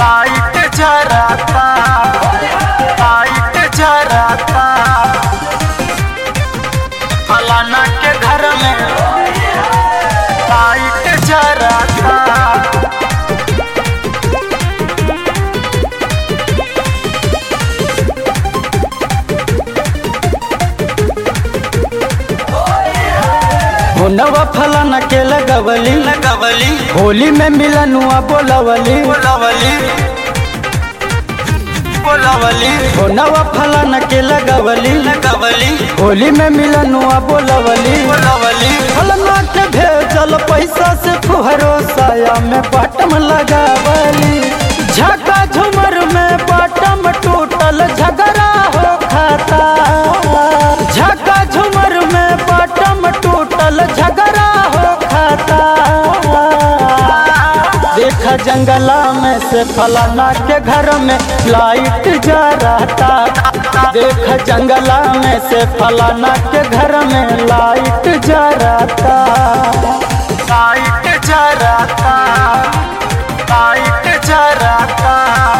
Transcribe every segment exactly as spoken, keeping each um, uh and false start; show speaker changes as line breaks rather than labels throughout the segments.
Light जराता light जराता फलाना के घर में लाइट जराता।
नवा फलाना के लगवली
लगवली
होली में मिलनुआ बोलवली
बोलवली बोलवली
हो नवा फलाना के लगवली
लगवली
होली में मिलनुआ बोलवली
बोलवली
फलाना के भेजल पैसा से फुहरो साया में बटम लगावली झका झुमर में बटम टूटल झगड़ा हो खाता झका झुमर में बटम टूटल झगड़ा हो खाता। देखा जंगला में से फलाना के घर में लाइट जराता देखा जंगला में से फलाना के घर में लाइट जराता
लाइट जराता लाइट जराता।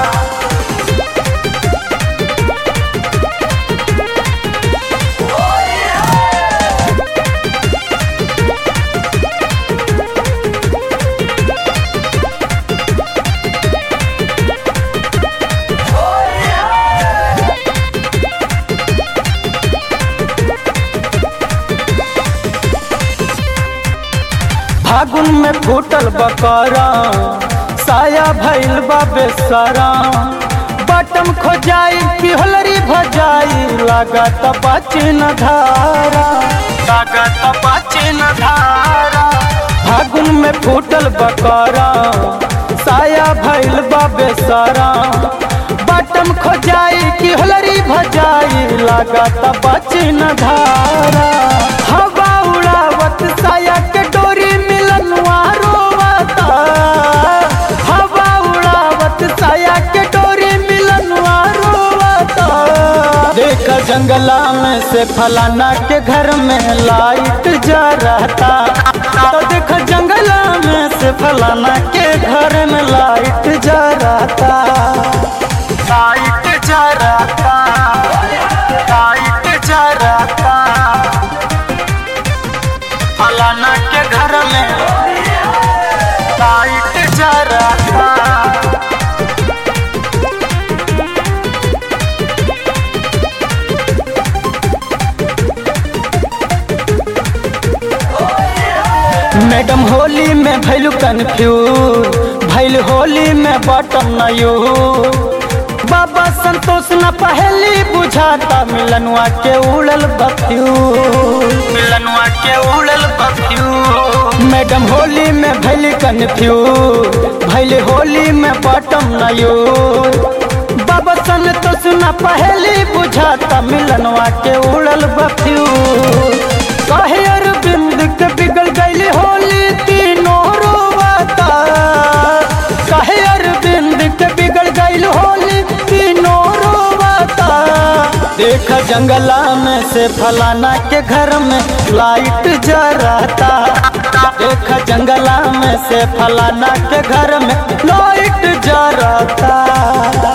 फागुन में फूटल बकरा साया भइल बा बेसरा बटम खोजाई पिहलरी भजाई लागत बचिन धारा
लागत बचिन धारा।
फागुन में फूटल बकरा साया भइल बा बेसरा बटम खोजाई पिहलरी भजाई लागत बचिन धारा। हवा उड़ावत साया के डोरी मिलनुआ रोवता हवा उड़ावत साया के डोरी मिलनुआ रोवता। देखा जंगला में से फलाना के घर में लाइट जराता तो देखा जंगला में से फलाना के घर में लाइट जराता
लाइट जराता लाइट जराता फलाना के घर में लाइट जराता।
मैडम होली में भैलू कन्फ्यूज भैल होली में बटम नयू बाबा संतोष न पहली बुझाता मिलनुआ के उड़ल बत्तियू
मिलनुआ के उड़ल बत्तियू।
मैडम होली में भैल कन्फ्यूज भैल होली में बटम नयू बाबा संतोष न पहली बुझाता मिलनुआ के उड़ल बत्तियू। कहे अरविंद के बिगड़ गई होली तीनों रोवता कहे अरविंद के बिगड़ गई होली तीनों रोवता। देखा जंगला में से फलाना के घर में लाइट जराता देखा जंगला में से फलाना के घर में लाइट जराता।